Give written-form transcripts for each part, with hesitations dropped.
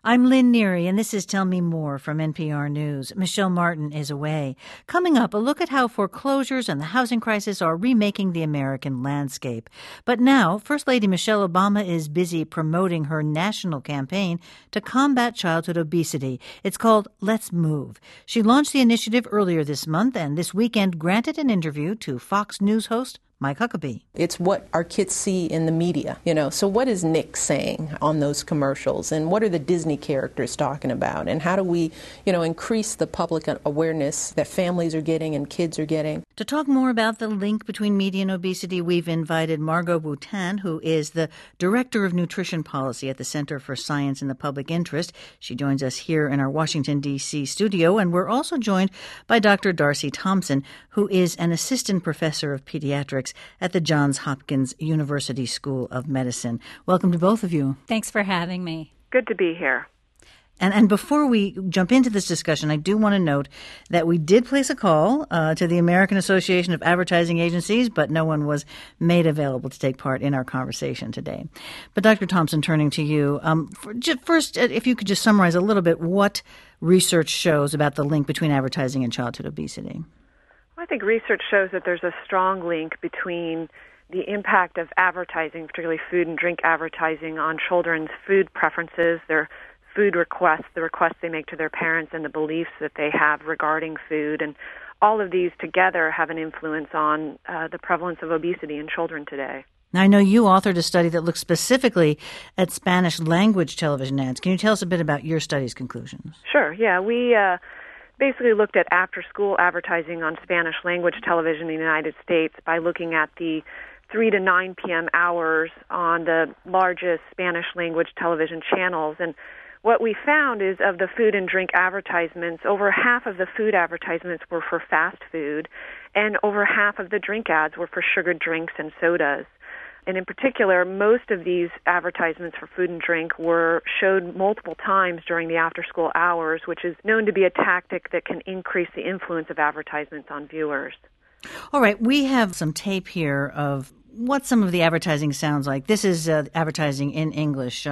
I'm Lynn Neary, and this is Tell Me More from NPR News. Michelle Martin is away. Coming up, a look at how foreclosures and the housing crisis are remaking the American landscape. But now, First Lady Michelle Obama is busy promoting her national campaign to combat childhood obesity. It's called Let's Move. She launched the initiative earlier this month and this weekend granted an interview to Fox News host Mike Huckabee. It's what our kids see in the media, So what is Nick saying on those commercials? And what are the Disney characters talking about? And how do we, increase the public awareness that families are getting and kids are getting? To talk more about the link between media and obesity, we've invited Margot Boutin, who is the Director of Nutrition Policy at the Center for Science in the Public Interest. She joins us here in our Washington, D.C. studio. And we're also joined by Dr. Darcy Thompson, who is an Assistant Professor of Pediatrics at the Johns Hopkins University School of Medicine. Welcome to both of you. Thanks for having me. Good to be here. And before we jump into this discussion, I do want to note that we did place a call to the American Association of Advertising Agencies, but no one was made available to take part in our conversation today. But Dr. Thompson, turning to you, first, if you could just summarize a little bit what research shows about the link between advertising and childhood obesity. I think research shows that there's a strong link between the impact of advertising, particularly food and drink advertising, on children's food preferences, their food requests, the requests they make to their parents, and the beliefs that they have regarding food. And all of these together have an influence on the prevalence of obesity in children today. Now, I know you authored a study that looks specifically at Spanish language television ads. Can you tell us a bit about your study's conclusions? Sure, yeah. We basically looked at after-school advertising on Spanish language television in the United States by looking at the 3 to 9 p.m. hours on the largest Spanish language television channels. And what we found is of the food and drink advertisements, over half of the food advertisements were for fast food, and over half of the drink ads were for sugared drinks and sodas. And in particular, most of these advertisements for food and drink were showed multiple times during the after-school hours, which is known to be a tactic that can increase the influence of advertisements on viewers. All right, we have some tape here of what some of the advertising sounds like. This is advertising in English.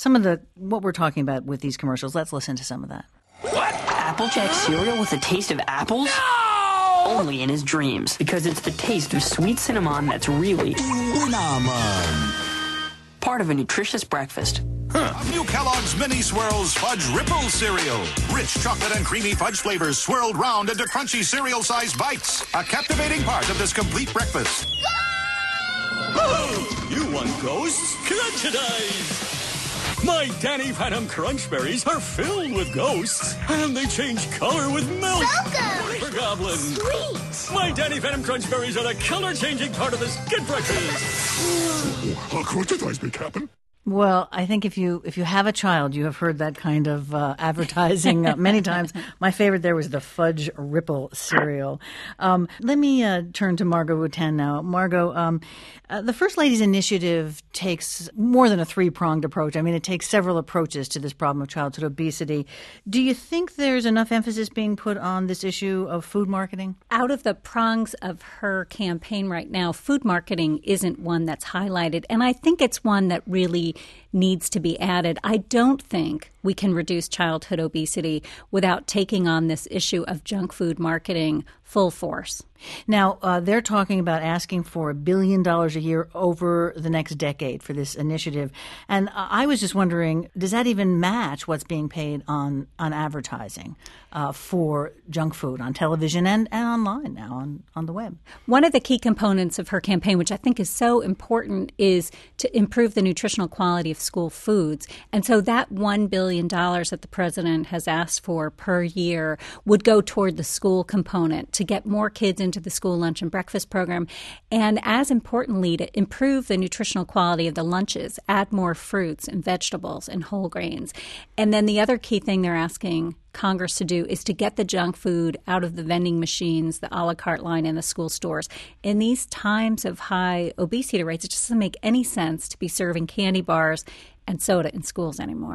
What we're talking about with these commercials. Let's listen to some of that. What? Applejack cereal with a taste of apples? No! Only in his dreams, because it's the taste of sweet cinnamon that's really cinnamon. Part of a nutritious breakfast. New Kellogg's Mini Swirls Fudge Ripple Cereal. Rich chocolate and creamy fudge flavors swirled round into crunchy cereal-sized bites. A captivating part of this complete breakfast. Oh, you want ghosts? Crunchidize! My Danny Phantom Crunch Berries are filled with ghosts, and they change color with milk. So For goblins. Sweet! My Danny Phantom Crunch Berries are the color-changing part of this good breakfast. How crunchidize me, Captain? Well, I think if you have a child, you have heard that kind of advertising many times. My favorite there was the Fudge Ripple cereal. Let me turn to Margot Boutin now. Margot, the First Lady's initiative takes more than a three-pronged approach. I mean, it takes several approaches to this problem of childhood obesity. Do you think there's enough emphasis being put on this issue of food marketing? Out of the prongs of her campaign right now, food marketing isn't one that's highlighted, and I think it's one that really needs to be added. I don't think we can reduce childhood obesity without taking on this issue of junk food marketing full force. Now, they're talking about asking for $1 billion a year over the next decade for this initiative. And I was just wondering, does that even match what's being paid on advertising for junk food on television and online now on the web? One of the key components of her campaign, which I think is so important, is to improve the nutritional quality of school foods. And so that $1 billion that the president has asked for per year would go toward the school component to get more kids into the school lunch and breakfast program. And as importantly, to improve the nutritional quality of the lunches, add more fruits and vegetables and whole grains. And then the other key thing they're asking Congress to do is to get the junk food out of the vending machines, the a la carte line in the school stores. In these times of high obesity rates, it just doesn't make any sense to be serving candy bars and soda in schools anymore.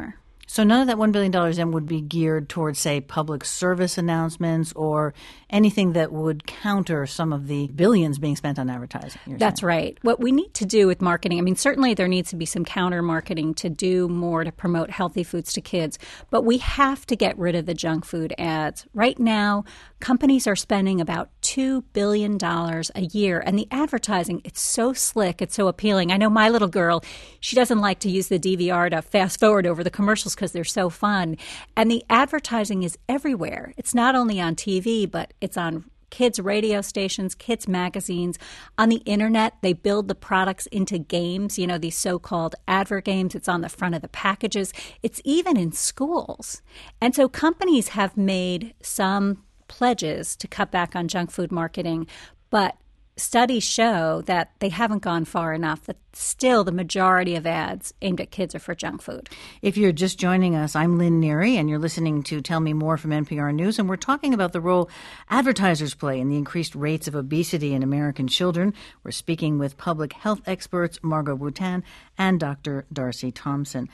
So none of that $1 billion then would be geared towards, say, public service announcements or anything that would counter some of the billions being spent on advertising. That's right. What we need to do with marketing, I mean, certainly there needs to be some counter marketing to do more to promote healthy foods to kids, but we have to get rid of the junk food ads. Right now, companies are spending about $2 billion a year, and the advertising, it's so slick, it's so appealing. I know my little girl, she doesn't like to use the DVR to fast forward over the commercials because they're so fun. And the advertising is everywhere. It's not only on TV, but it's on kids' radio stations, kids' magazines. On the internet, they build the products into games, you know, these so-called advert games. It's on the front of the packages. It's even in schools. And so companies have made some pledges to cut back on junk food marketing, but studies show that they haven't gone far enough, that still the majority of ads aimed at kids are for junk food. If you're just joining us, I'm Lynn Neary, and you're listening to Tell Me More from NPR News, and we're talking about the role advertisers play in the increased rates of obesity in American children. We're speaking with public health experts Margot Boutin and Dr. Darcy Thompson.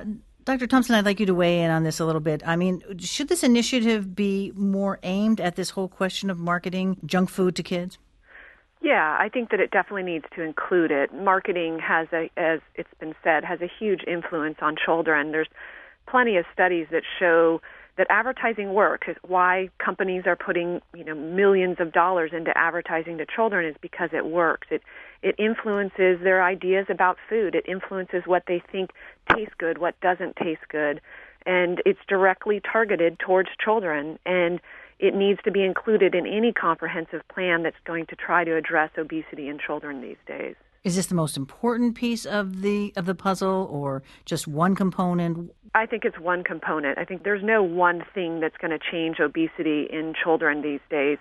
Dr. Thompson, I'd like you to weigh in on this a little bit. I mean, should this initiative be more aimed at this whole question of marketing junk food to kids? Yeah, I think that it definitely needs to include it. Marketing has, as it's been said, has a huge influence on children. There's plenty of studies that show that advertising works. Why companies are putting, millions of dollars into advertising to children is because it works. It influences their ideas about food. It influences what they think tastes good, what doesn't taste good, and it's directly targeted towards children. And it needs to be included in any comprehensive plan that's going to try to address obesity in children these days. Is this the most important piece of the puzzle, or just one component? I think it's one component. I think there's no one thing that's going to change obesity in children these days.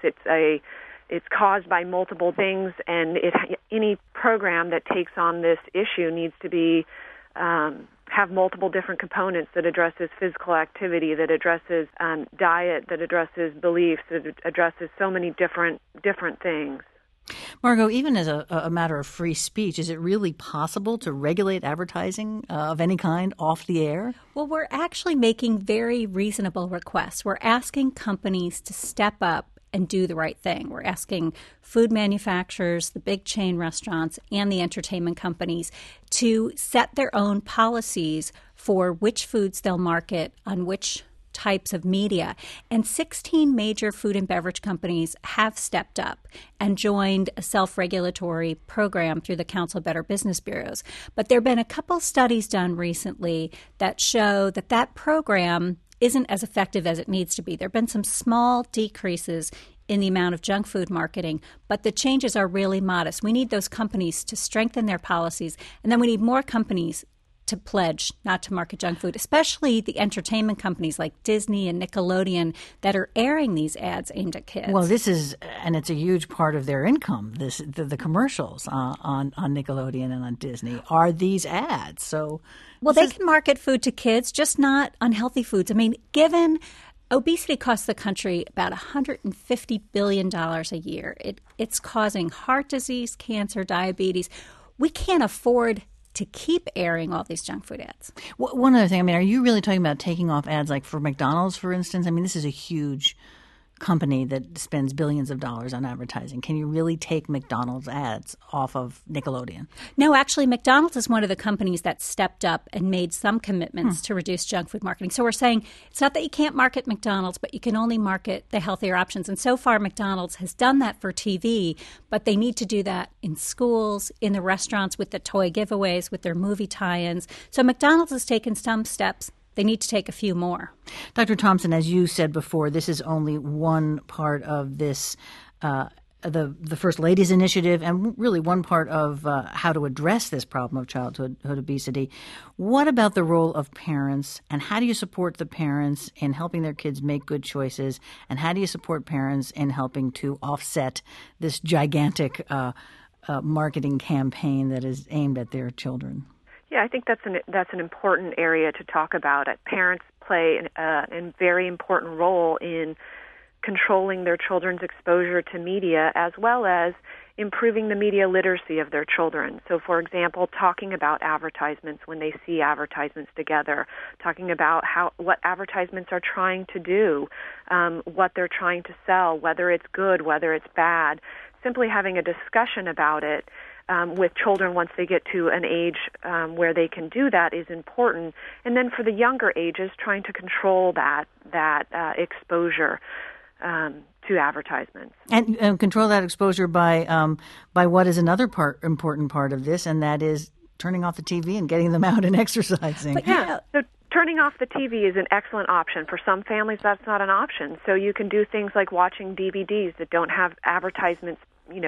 It's caused by multiple things, and any program that takes on this issue needs to be have multiple different components that addresses physical activity, that addresses diet, that addresses beliefs, that addresses so many different things. Margot, even as a matter of free speech, is it really possible to regulate advertising of any kind off the air? Well, we're actually making very reasonable requests. We're asking companies to step up and do the right thing. We're asking food manufacturers, the big chain restaurants, and the entertainment companies to set their own policies for which foods they'll market on which types of media. And 16 major food and beverage companies have stepped up and joined a self-regulatory program through the Council of Better Business Bureaus. But there have been a couple studies done recently that show that program isn't as effective as it needs to be. There have been some small decreases in the amount of junk food marketing, but the changes are really modest. We need those companies to strengthen their policies, and then we need more companies to pledge not to market junk food, especially the entertainment companies like Disney and Nickelodeon that are airing these ads aimed at kids. Well, it's a huge part of their income, the commercials on Nickelodeon and on Disney are these ads. So, well, they can market food to kids, just not unhealthy foods. I mean, given obesity costs the country about $150 billion a year. It's causing heart disease, cancer, diabetes. We can't afford to keep airing all these junk food ads. One other thing, are you really talking about taking off ads like for McDonald's, for instance? This is a huge company that spends billions of dollars on advertising. Can you really take McDonald's ads off of Nickelodeon? No, actually, McDonald's is one of the companies that stepped up and made some commitments to reduce junk food marketing. So we're saying it's not that you can't market McDonald's, but you can only market the healthier options. And so far, McDonald's has done that for TV, but they need to do that in schools, in the restaurants, with the toy giveaways, with their movie tie-ins. So McDonald's has taken some steps. They need to take a few more. Dr. Thompson, as you said before, this is only one part of this, the First Lady's initiative, and really one part of how to address this problem of childhood obesity. What about the role of parents, and how do you support the parents in helping their kids make good choices, and how do you support parents in helping to offset this gigantic marketing campaign that is aimed at their children? Yeah, I think that's an important area to talk about. Parents play a very important role in controlling their children's exposure to media, as well as improving the media literacy of their children. So, for example, talking about advertisements when they see advertisements together, talking about what advertisements are trying to do, what they're trying to sell, whether it's good, whether it's bad. Simply having a discussion about it with children once they get to an age where they can do that is important. And then for the younger ages, trying to control that exposure to advertisements. And control that exposure by what is another important part of this, and that is turning off the TV and getting them out and exercising. But yeah, so turning off the TV is an excellent option. For some families, that's not an option. So you can do things like watching DVDs that don't have advertisements,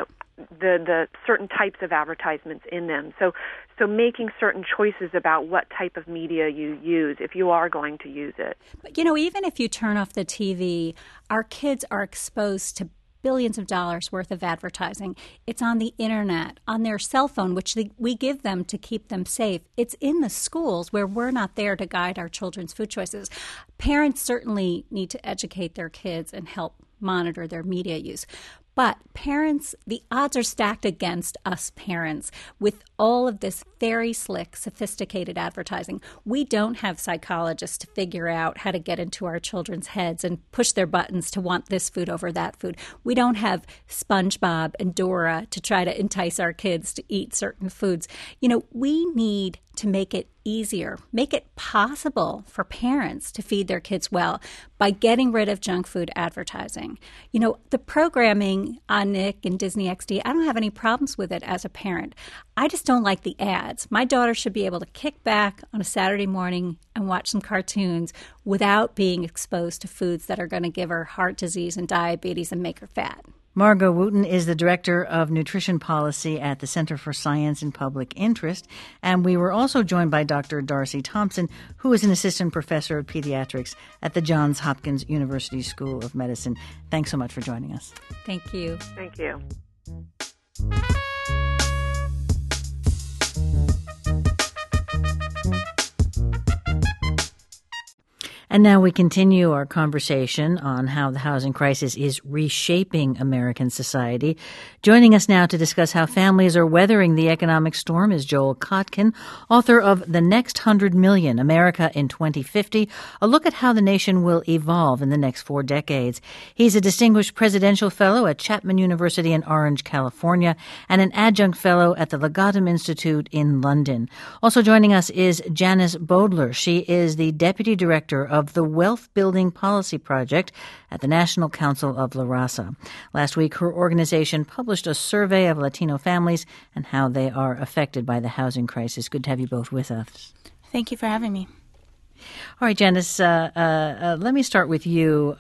the certain types of advertisements in them. So making certain choices about what type of media you use if you are going to use it. But, even if you turn off the TV, our kids are exposed to billions of dollars worth of advertising. It's on the internet, on their cell phone, which we give them to keep them safe. It's in the schools where we're not there to guide our children's food choices. Parents certainly need to educate their kids and help monitor their media use. But parents, the odds are stacked against us parents with all of this very slick, sophisticated advertising. We don't have psychologists to figure out how to get into our children's heads and push their buttons to want this food over that food. We don't have SpongeBob and Dora to try to entice our kids to eat certain foods. We need to make it easier, make it possible for parents to feed their kids well by getting rid of junk food advertising. The programming on Nick and Disney XD, I don't have any problems with it as a parent. I just don't like the ads. My daughter should be able to kick back on a Saturday morning and watch some cartoons without being exposed to foods that are going to give her heart disease and diabetes and make her fat. Margot Wooten is the Director of Nutrition Policy at the Center for Science and Public Interest. And we were also joined by Dr. Darcy Thompson, who is an Assistant Professor of Pediatrics at the Johns Hopkins University School of Medicine. Thanks so much for joining us. Thank you. Thank you. And now we continue our conversation on how the housing crisis is reshaping American society. Joining us now to discuss how families are weathering the economic storm is Joel Kotkin, author of The Next 100 Million, America in 2050, a look at how the nation will evolve in the next 4 decades. He's a distinguished presidential fellow at Chapman University in Orange, California, and an adjunct fellow at the Legatum Institute in London. Also joining us is Janice Bodler. She is the deputy director of the Wealth Building Policy Project at the National Council of La Raza. Last week, her organization published a survey of Latino families and how they are affected by the housing crisis. Good to have you both with us. Thank you for having me. All right, Janice, let me start with you.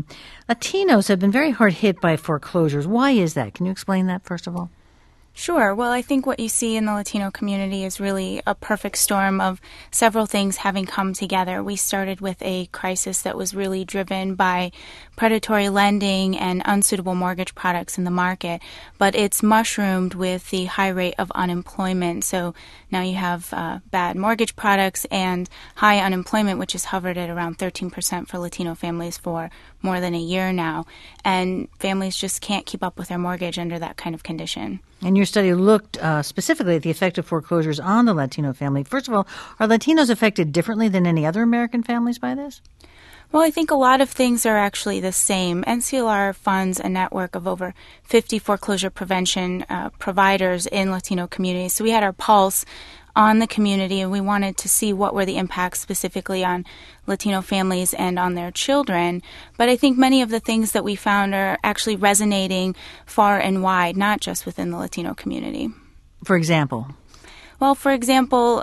Latinos have been very hard hit by foreclosures. Why is that? Can you explain that, first of all? Sure. Well, I think what you see in the Latino community is really a perfect storm of several things having come together. We started with a crisis that was really driven by predatory lending and unsuitable mortgage products in the market, but it's mushroomed with the high rate of unemployment. So now you have bad mortgage products and high unemployment, which has hovered at around 13% for Latino families for more than a year now. And families just can't keep up with their mortgage under that kind of condition. And your study looked specifically at the effect of foreclosures on the Latino family. First of all, are Latinos affected differently than any other American families by this? Well, I think a lot of things are actually the same. NCLR funds a network of over 50 foreclosure prevention providers in Latino communities. So we had our pulse on the community, and we wanted to see what were the impacts specifically on Latino families and on their children. But I think many of the things that we found are actually resonating far and wide, not just within the Latino community. For example? Well, for example,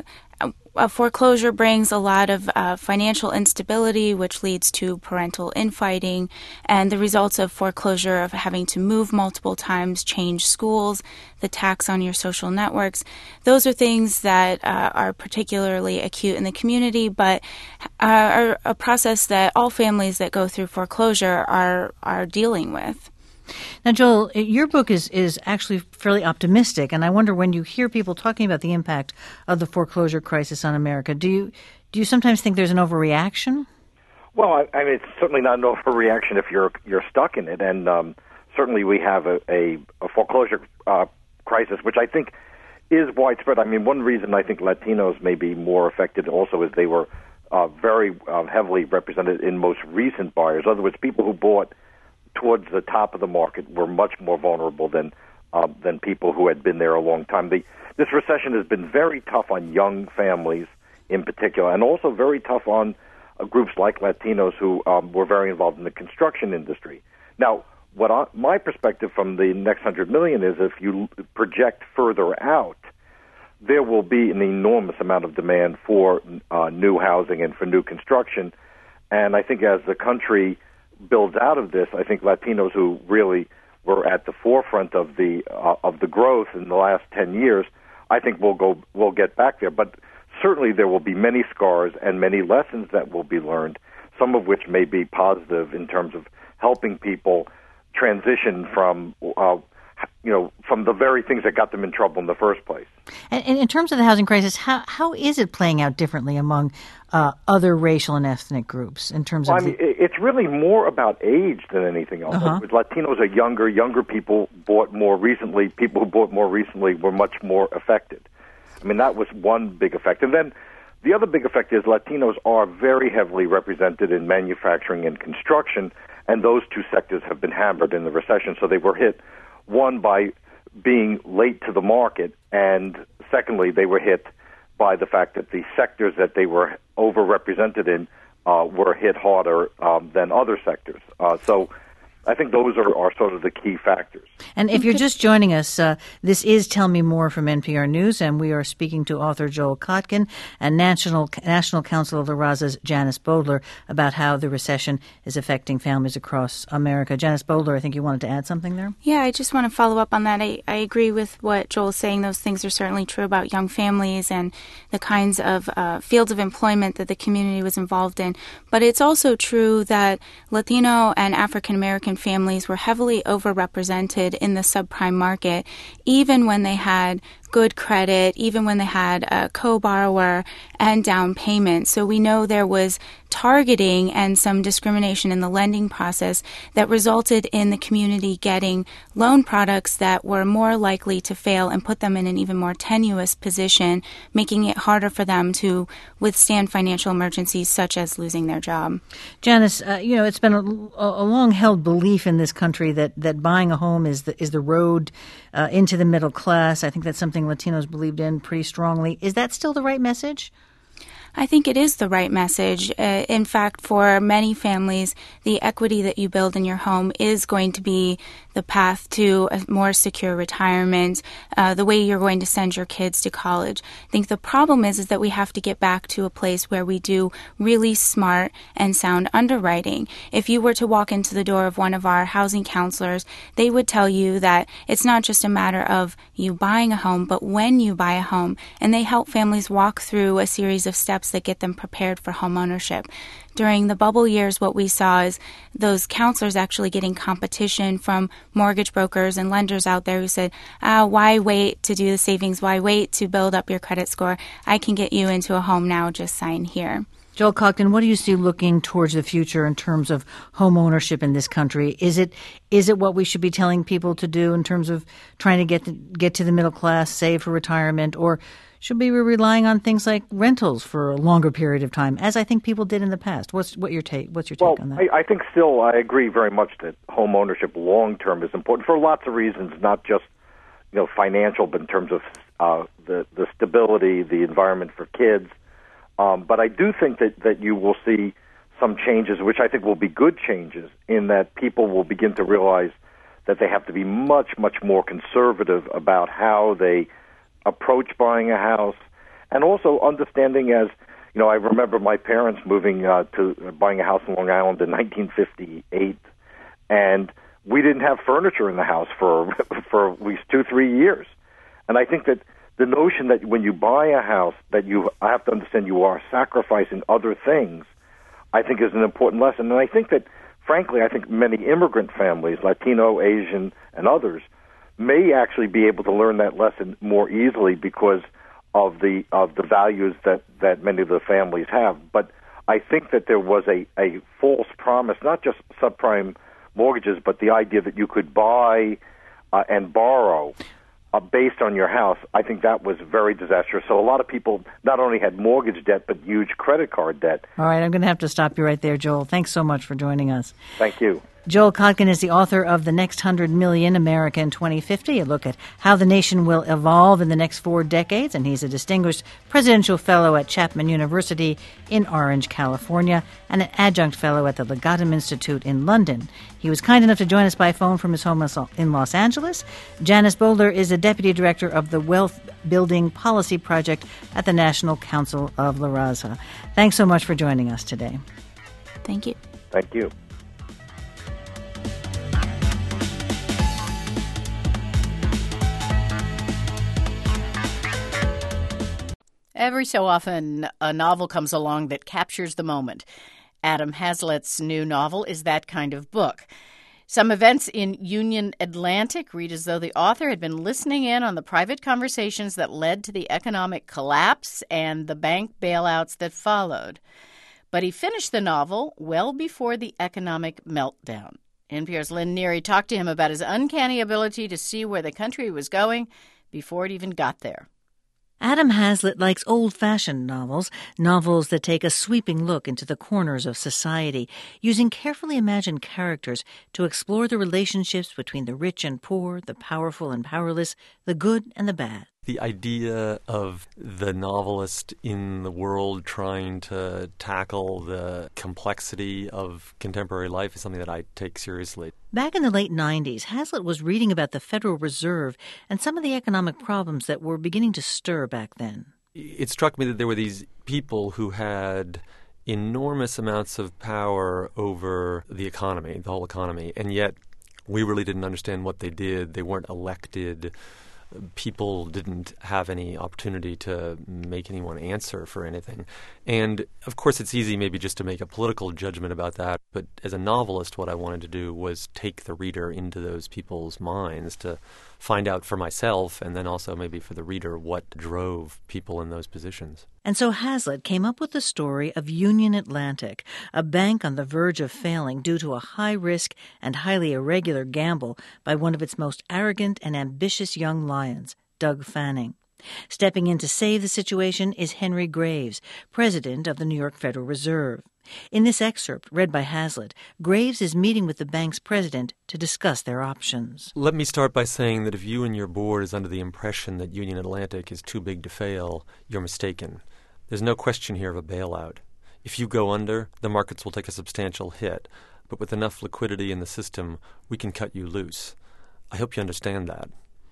a foreclosure brings a lot of financial instability, which leads to parental infighting, and the results of foreclosure of having to move multiple times, change schools, the tax on your social networks. Those are things that are particularly acute in the community, but are a process that all families that go through foreclosure are dealing with. Now, Joel, your book is actually fairly optimistic, and I wonder when you hear people talking about the impact of the foreclosure crisis on America, do you sometimes think there's an overreaction? Well, I mean, it's certainly not an overreaction if you're stuck in it, and certainly we have a foreclosure crisis, which I think is widespread. I mean, one reason I think Latinos may be more affected also is they were very heavily represented in most recent buyers. In other words, people who bought towards the top of the market were much more vulnerable than people who had been there a long time. This recession has been very tough on young families in particular, and also very tough on groups like Latinos who were very involved in the construction industry. Now, my perspective from the next $100 million is if you project further out, there will be an enormous amount of demand for new housing and for new construction. And I think as the country builds out of this, I think Latinos who really were at the forefront of the growth in the last 10 years, I think we'll get back there. But certainly there will be many scars and many lessons that will be learned, some of which may be positive in terms of helping people transition from from the very things that got them in trouble in the first place. And in terms of the housing crisis, how is it playing out differently among other racial and ethnic groups in terms of? It's really more about age than anything else. Uh-huh. Latinos are younger people bought more recently. People who bought more recently were much more affected. I mean, that was one big effect. And then the other big effect is Latinos are very heavily represented in manufacturing and construction, and those two sectors have been hammered in the recession. So they were hit, one, by being late to the market, and secondly, they were hit by the fact that the sectors that they were overrepresented in were hit harder than other sectors. So I think those are sort of the key factors. And if you're just joining us, this is Tell Me More from NPR News, and we are speaking to author Joel Kotkin and National Council of La Raza's Janice Bodler about how the recession is affecting families across America. Janice Bodler, I think you wanted to add something there? Yeah, I just want to follow up on that. I agree with what Joel's saying. Those things are certainly true about young families and the kinds of fields of employment that the community was involved in. But it's also true that Latino and African American families were heavily overrepresented in the subprime market, even when they had good credit, even when they had a co-borrower and down payment. So we know there was targeting and some discrimination in the lending process that resulted in the community getting loan products that were more likely to fail and put them in an even more tenuous position, making it harder for them to withstand financial emergencies such as losing their job. Janice, it's been a long-held belief in this country that buying a home is the road into the middle class. I think that's something Latinos believed in pretty strongly. Is that still the right message? I think it is the right message. In fact, for many families, the equity that you build in your home is going to be the path to a more secure retirement, the way you're going to send your kids to college. I think the problem is that we have to get back to a place where we do really smart and sound underwriting. If you were to walk into the door of one of our housing counselors, they would tell you that it's not just a matter of you buying a home, but when you buy a home. And they help families walk through a series of steps that get them prepared for home ownership. During the bubble years, what we saw is those counselors actually getting competition from mortgage brokers and lenders out there who said, why wait to do the savings? Why wait to build up your credit score? I can get you into a home now. Just sign here. Joel Kotkin, what do you see looking towards the future in terms of home ownership in this country? Is it what we should be telling people to do in terms of trying to get to the middle class, save for retirement, or should we be relying on things like rentals for a longer period of time, as I think people did in the past? What's your take on that? I think still I agree very much that home ownership long term is important for lots of reasons, not just financial, but in terms of the stability, the environment for kids. But I do think that you will see some changes, which I think will be good changes, in that people will begin to realize that they have to be much, much more conservative about how they approach buying a house, and also understanding I remember my parents moving to buying a house in Long Island in 1958, and we didn't have furniture in the house for at least 2-3 years. And I think that the notion that when you buy a house that you have to understand you are sacrificing other things, I think is an important lesson. And I think that, frankly, many immigrant families, Latino, Asian, and others, may actually be able to learn that lesson more easily because of the values that many of the families have. But I think that there was a false promise, not just subprime mortgages, but the idea that you could buy and borrow based on your house, I think that was very disastrous. So a lot of people not only had mortgage debt, but huge credit card debt. All right, I'm going to have to stop you right there, Joel. Thanks so much for joining us. Thank you. Joel Kotkin is the author of The Next 100 Million, America in 2050, a look at how the nation will evolve in the next 4 decades, and he's a distinguished presidential fellow at Chapman University in Orange, California, and an adjunct fellow at the Legatum Institute in London. He was kind enough to join us by phone from his home in Los Angeles. Janice Boulder is a deputy director of the Wealth Building Policy Project at the National Council of La Raza. Thanks so much for joining us today. Thank you. Thank you. Every so often, a novel comes along that captures the moment. Adam Hazlitt's new novel is that kind of book. Some events in Union Atlantic read as though the author had been listening in on the private conversations that led to the economic collapse and the bank bailouts that followed. But he finished the novel well before the economic meltdown. NPR's Lynn Neary talked to him about his uncanny ability to see where the country was going before it even got there. Adam Hazlitt likes old-fashioned novels, novels that take a sweeping look into the corners of society, using carefully imagined characters to explore the relationships between the rich and poor, the powerful and powerless, the good and the bad. The idea of the novelist in the world trying to tackle the complexity of contemporary life is something that I take seriously. Back in the late 90s, Hazlitt was reading about the Federal Reserve and some of the economic problems that were beginning to stir back then. It struck me that there were these people who had enormous amounts of power over the economy, the whole economy, and yet we really didn't understand what they did. They weren't elected. People didn't have any opportunity to make anyone answer for anything. And, of course, it's easy maybe just to make a political judgment about that. But as a novelist, what I wanted to do was take the reader into those people's minds to find out for myself and then also maybe for the reader what drove people in those positions. And so Hazlitt came up with the story of Union Atlantic, a bank on the verge of failing due to a high-risk and highly irregular gamble by one of its most arrogant and ambitious young lions, Doug Fanning. Stepping in to save the situation is Henry Graves, president of the New York Federal Reserve. In this excerpt, read by Hazlitt, Graves is meeting with the bank's president to discuss their options. Let me start by saying that if you and your board is under the impression that Union Atlantic is too big to fail, you're mistaken. There's no question here of a bailout. If you go under, the markets will take a substantial hit, but with enough liquidity in the system, we can cut you loose. I hope you understand that.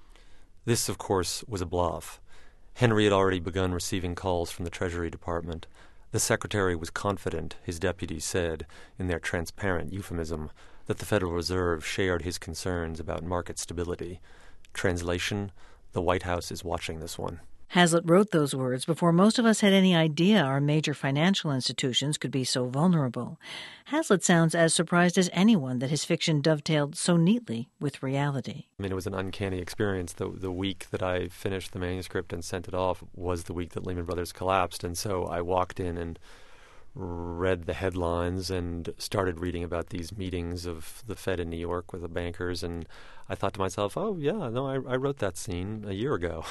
This, of course, was a bluff. Henry had already begun receiving calls from the Treasury Department. The Secretary was confident, his deputies said, in their transparent euphemism, that the Federal Reserve shared his concerns about market stability. Translation, the White House is watching this one. Hazlitt wrote those words before most of us had any idea our major financial institutions could be so vulnerable. Hazlitt sounds as surprised as anyone that his fiction dovetailed so neatly with reality. I mean, it was an uncanny experience. The week that I finished the manuscript and sent it off was the week that Lehman Brothers collapsed, and so I walked in and read the headlines and started reading about these meetings of the Fed in New York with the bankers, and I thought to myself, oh, yeah, no, I wrote that scene a year ago.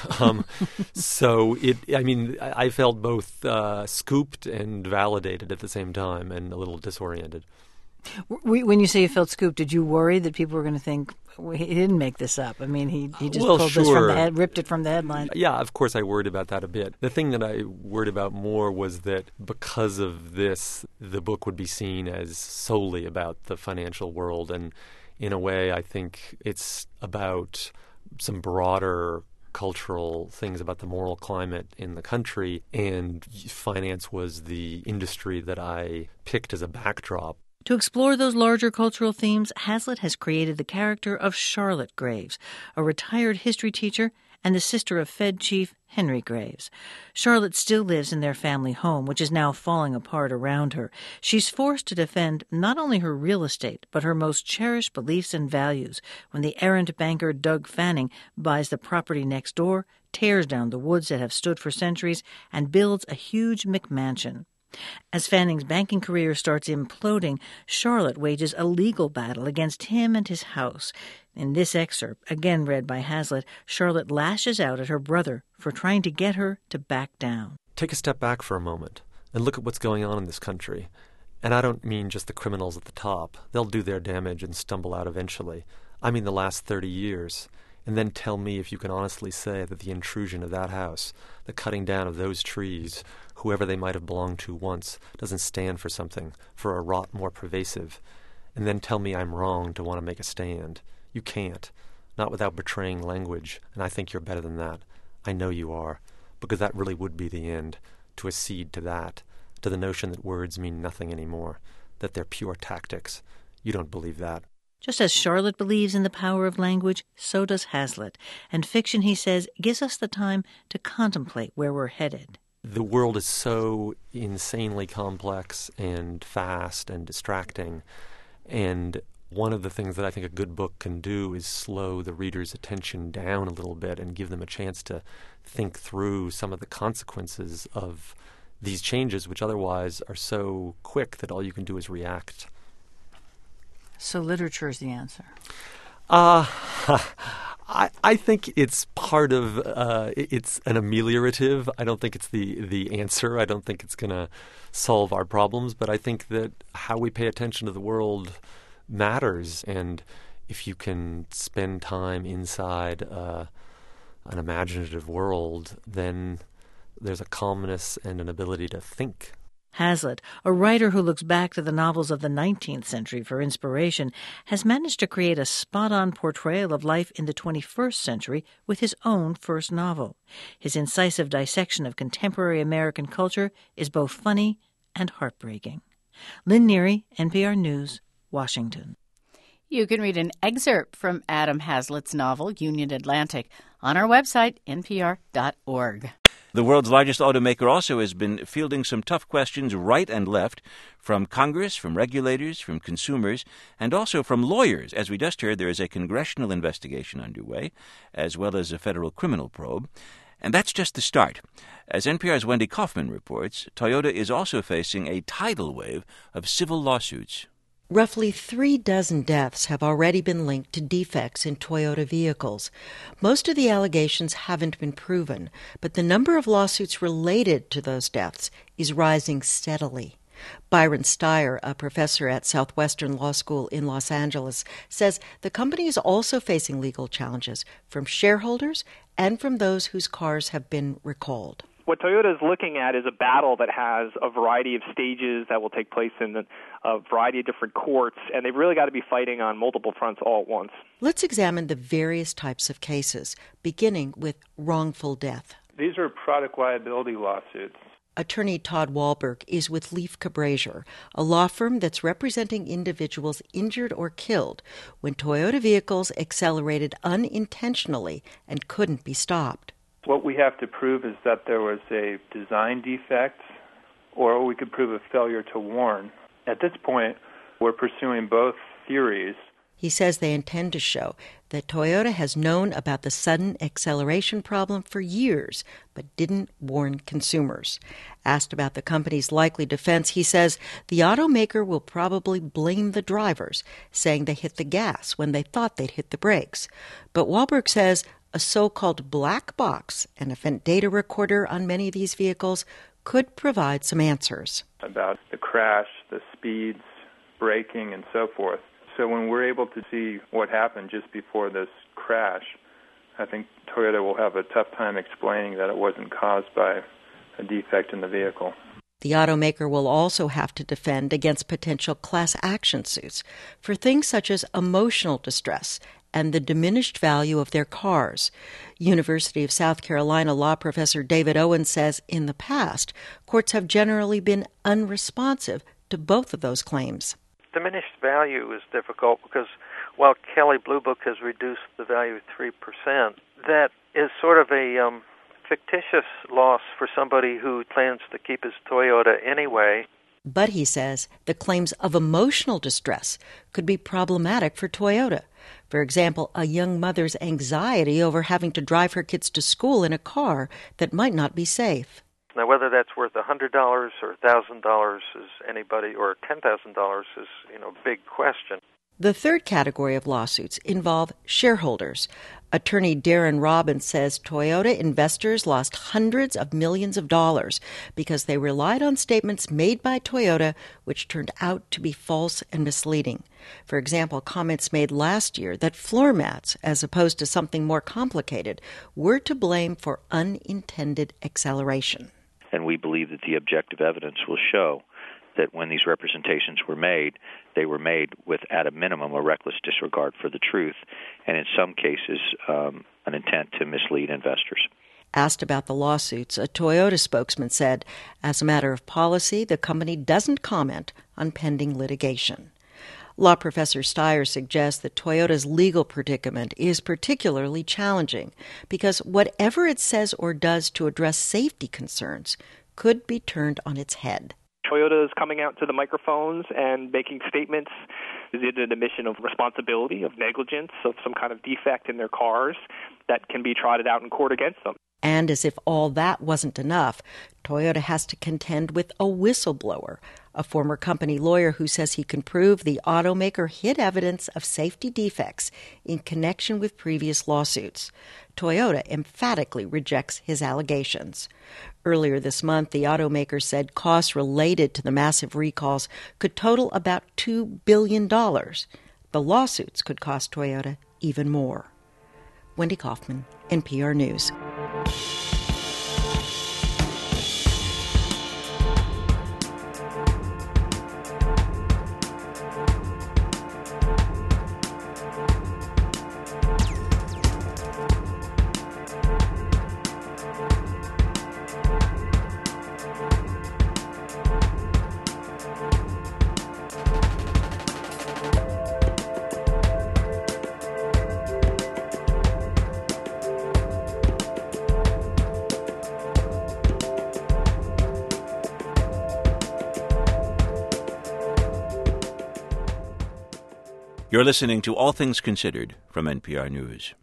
So I felt both scooped and validated at the same time and a little disoriented. When you say you felt scooped, did you worry that people were going to think, well, he didn't make this up? I mean, he just pulled this from the head, ripped it from the headline. Yeah, of course I worried about that a bit. The thing that I worried about more was that because of this, the book would be seen as solely about the financial world. And in a way, I think it's about some broader cultural things about the moral climate in the country. And finance was the industry that I picked as a backdrop. To explore those larger cultural themes, Hazlitt has created the character of Charlotte Graves, a retired history teacher and the sister of Fed Chief Henry Graves. Charlotte still lives in their family home, which is now falling apart around her. She's forced to defend not only her real estate, but her most cherished beliefs and values when the errant banker Doug Fanning buys the property next door, tears down the woods that have stood for centuries, and builds a huge McMansion. As Fanning's banking career starts imploding, Charlotte wages a legal battle against him and his house. In this excerpt, again read by Hazlitt, Charlotte lashes out at her brother for trying to get her to back down. Take a step back for a moment and look at what's going on in this country. And I don't mean just the criminals at the top. They'll do their damage and stumble out eventually. I mean the last 30 years. And then tell me if you can honestly say that the intrusion of that house, the cutting down of those trees, whoever they might have belonged to once, doesn't stand for something, for a rot more pervasive. And then tell me I'm wrong to want to make a stand. You can't. Not without betraying language, and I think you're better than that. I know you are, because that really would be the end, to accede to that, to the notion that words mean nothing anymore, that they're pure tactics. You don't believe that. Just as Charlotte believes in the power of language, so does Hazlitt. And fiction, he says, gives us the time to contemplate where we're headed. The world is so insanely complex and fast and distracting. And one of the things that I think a good book can do is slow the reader's attention down a little bit and give them a chance to think through some of the consequences of these changes, which otherwise are so quick that all you can do is react. So literature is the answer. I think it's part of, it's an ameliorative. I don't think it's the answer. I don't think it's going to solve our problems. But I think that how we pay attention to the world matters. And if you can spend time inside an imaginative world, then there's a calmness and an ability to think. Hazlitt, a writer who looks back to the novels of the 19th century for inspiration, has managed to create a spot-on portrayal of life in the 21st century with his own first novel. His incisive dissection of contemporary American culture is both funny and heartbreaking. Lynn Neary, NPR News, Washington. You can read an excerpt from Adam Hazlitt's novel, Union Atlantic, on our website, npr.org. The world's largest automaker also has been fielding some tough questions right and left from Congress, from regulators, from consumers, and also from lawyers. As we just heard, there is a congressional investigation underway, as well as a federal criminal probe. And that's just the start. As NPR's Wendy Kaufman reports, Toyota is also facing a tidal wave of civil lawsuits. Roughly 36 deaths have already been linked to defects in Toyota vehicles. Most of the allegations haven't been proven, but the number of lawsuits related to those deaths is rising steadily. Byron Steyer, a professor at Southwestern Law School in Los Angeles, says the company is also facing legal challenges from shareholders and from those whose cars have been recalled. What Toyota is looking at is a battle that has a variety of stages that will take place in a variety of different courts, and they've really got to be fighting on multiple fronts all at once. Let's examine the various types of cases, beginning with wrongful death. These are product liability lawsuits. Attorney Todd Wahlberg is with Leif Cabrazier, a law firm that's representing individuals injured or killed when Toyota vehicles accelerated unintentionally and couldn't be stopped. What we have to prove is that there was a design defect, or we could prove a failure to warn. At this point, we're pursuing both theories. He says they intend to show that Toyota has known about the sudden acceleration problem for years, but didn't warn consumers. Asked about the company's likely defense, he says the automaker will probably blame the drivers, saying they hit the gas when they thought they'd hit the brakes. But Wahlberg says a so-called black box, an event data recorder on many of these vehicles, could provide some answers. About the crash, the speeds, braking, and so forth. So when we're able to see what happened just before this crash, I think Toyota will have a tough time explaining that it wasn't caused by a defect in the vehicle. The automaker will also have to defend against potential class action suits for things such as emotional distress and the diminished value of their cars. University of South Carolina law professor David Owen says in the past, courts have generally been unresponsive to both of those claims. Diminished value is difficult because while Kelley Blue Book has reduced the value 3%, that is sort of a fictitious loss for somebody who plans to keep his Toyota anyway. But he says the claims of emotional distress could be problematic for Toyota. For example, a young mother's anxiety over having to drive her kids to school in a car that might not be safe. Now, whether that's worth $100 or $1,000 is anybody, or $10,000 is, a big question. The third category of lawsuits involve shareholders. Attorney Darren Robbins says Toyota investors lost hundreds of millions of dollars because they relied on statements made by Toyota which turned out to be false and misleading. For example, comments made last year that floor mats, as opposed to something more complicated, were to blame for unintended acceleration. And we believe that the objective evidence will show that when these representations were made, they were made with, at a minimum, a reckless disregard for the truth, and in some cases, an intent to mislead investors. Asked about the lawsuits, a Toyota spokesman said, as a matter of policy, the company doesn't comment on pending litigation. Law professor Steyer suggests that Toyota's legal predicament is particularly challenging because whatever it says or does to address safety concerns could be turned on its head. Toyota is coming out to the microphones and making statements. Is it an admission of responsibility, of negligence, of some kind of defect in their cars that can be trotted out in court against them? And as if all that wasn't enough, Toyota has to contend with a whistleblower, a former company lawyer who says he can prove the automaker hid evidence of safety defects in connection with previous lawsuits. Toyota emphatically rejects his allegations. Earlier this month, the automaker said costs related to the massive recalls could total about $2 billion. The lawsuits could cost Toyota even more. Wendy Kaufman, NPR News. You're listening to All Things Considered from NPR News.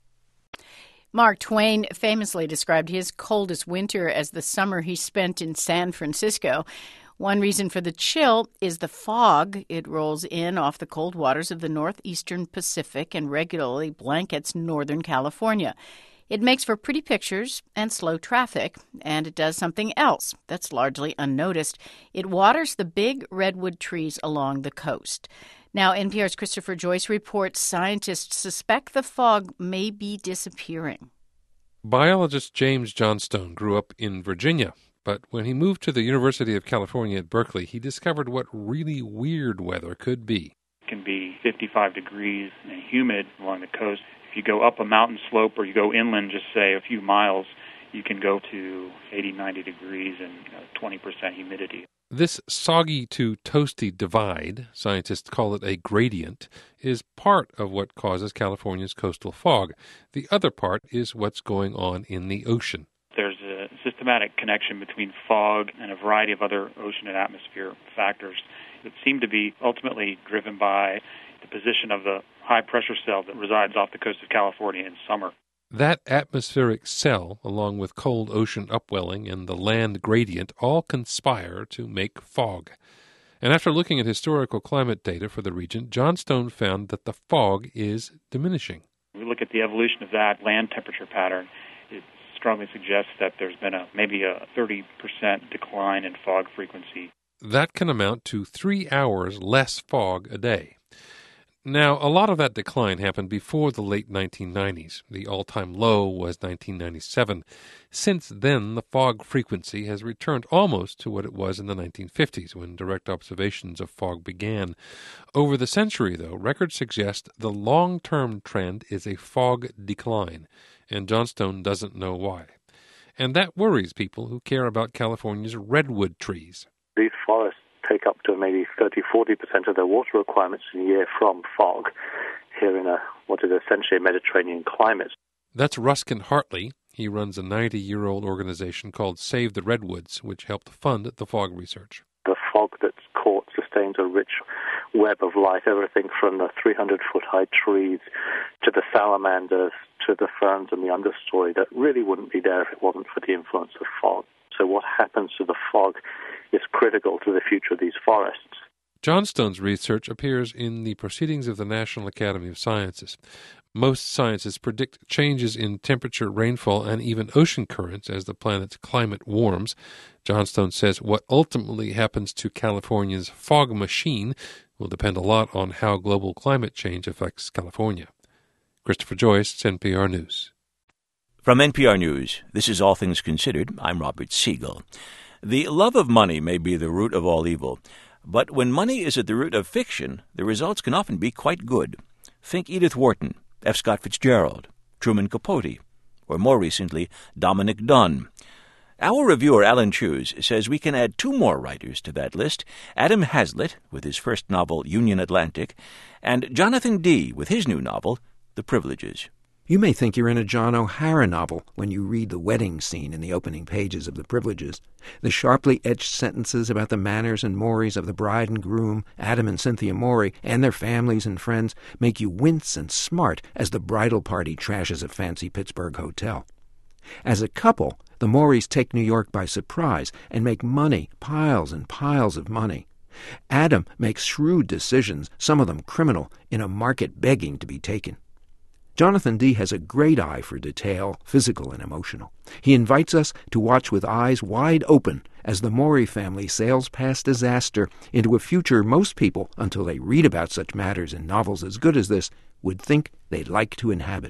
Mark Twain famously described his coldest winter as the summer he spent in San Francisco. One reason for the chill is the fog. It rolls in off the cold waters of the northeastern Pacific and regularly blankets Northern California. It makes for pretty pictures and slow traffic, and it does something else that's largely unnoticed. It waters the big redwood trees along the coast. Now, NPR's Christopher Joyce reports scientists suspect the fog may be disappearing. Biologist James Johnstone grew up in Virginia, but when he moved to the University of California at Berkeley, he discovered what really weird weather could be. It can be 55 degrees and humid along the coast. If you go up a mountain slope or you go inland, just say a few miles, you can go to 80, 90 degrees and 20% humidity. This soggy to toasty divide, scientists call it a gradient, is part of what causes California's coastal fog. The other part is what's going on in the ocean. There's a systematic connection between fog and a variety of other ocean and atmosphere factors that seem to be ultimately driven by the position of the high-pressure cell that resides off the coast of California in summer. That atmospheric cell, along with cold ocean upwelling and the land gradient, all conspire to make fog. And after looking at historical climate data for the region, Johnstone found that the fog is diminishing. We look at the evolution of that land temperature pattern. It strongly suggests that there's been maybe a 30% decline in fog frequency. That can amount to 3 hours less fog a day. Now, a lot of that decline happened before the late 1990s. The all-time low was 1997. Since then, the fog frequency has returned almost to what it was in the 1950s, when direct observations of fog began. Over the century, though, records suggest the long-term trend is a fog decline, and Johnstone doesn't know why. And that worries people who care about California's redwood trees. These forests take up to maybe 30-40% of their water requirements in a year from fog here in what is essentially a Mediterranean climate. That's Ruskin Hartley. He runs a 90-year-old organization called Save the Redwoods, which helped fund the fog research. The fog that's caught sustains a rich web of life, everything from the 300-foot-high trees to the salamanders to the ferns and the understory that really wouldn't be there if it wasn't for the influence of fog. So what happens to the fog is critical to the future of these forests. Johnstone's research appears in the Proceedings of the National Academy of Sciences. Most scientists predict changes in temperature, rainfall, and even ocean currents as the planet's climate warms. Johnstone says what ultimately happens to California's fog machine will depend a lot on how global climate change affects California. Christopher Joyce, NPR News. From NPR News, this is All Things Considered. I'm Robert Siegel. The love of money may be the root of all evil, but when money is at the root of fiction, the results can often be quite good. Think Edith Wharton, F. Scott Fitzgerald, Truman Capote, or more recently, Dominic Dunne. Our reviewer, Alan Cheuse, says we can add two more writers to that list, Adam Hazlitt, with his first novel, Union Atlantic, and Jonathan Dee, with his new novel, The Privileges. You may think you're in a John O'Hara novel when you read the wedding scene in the opening pages of The Privileges. The sharply etched sentences about the manners and mores of the bride and groom, Adam and Cynthia Morey, and their families and friends make you wince and smart as the bridal party trashes a fancy Pittsburgh hotel. As a couple, the Moreys take New York by surprise and make money, piles and piles of money. Adam makes shrewd decisions, some of them criminal, in a market begging to be taken. Jonathan Dee has a great eye for detail, physical and emotional. He invites us to watch with eyes wide open as the Morey family sails past disaster into a future most people, until they read about such matters in novels as good as this, would think they'd like to inhabit.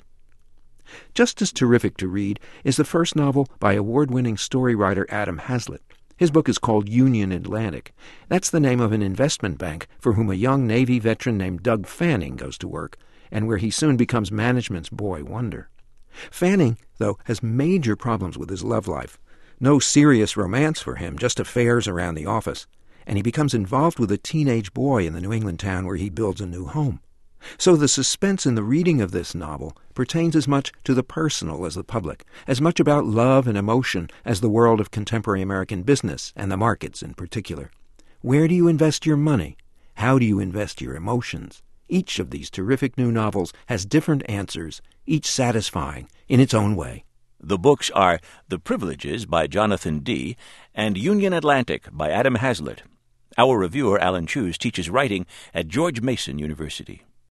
Just as terrific to read is the first novel by award-winning story writer Adam Hazlitt. His book is called Union Atlantic. That's the name of an investment bank for whom a young Navy veteran named Doug Fanning goes to work, and where he soon becomes management's boy wonder. Fanning, though, has major problems with his love life. No serious romance for him, just affairs around the office. And he becomes involved with a teenage boy in the New England town where he builds a new home. So the suspense in the reading of this novel pertains as much to the personal as the public, as much about love and emotion as the world of contemporary American business and the markets in particular. Where do you invest your money? How do you invest your emotions? Each of these terrific new novels has different answers, each satisfying in its own way. The books are The Privileges by Jonathan Dee and Union Atlantic by Adam Hazlitt. Our reviewer, Alan Cheuse, teaches writing at George Mason University.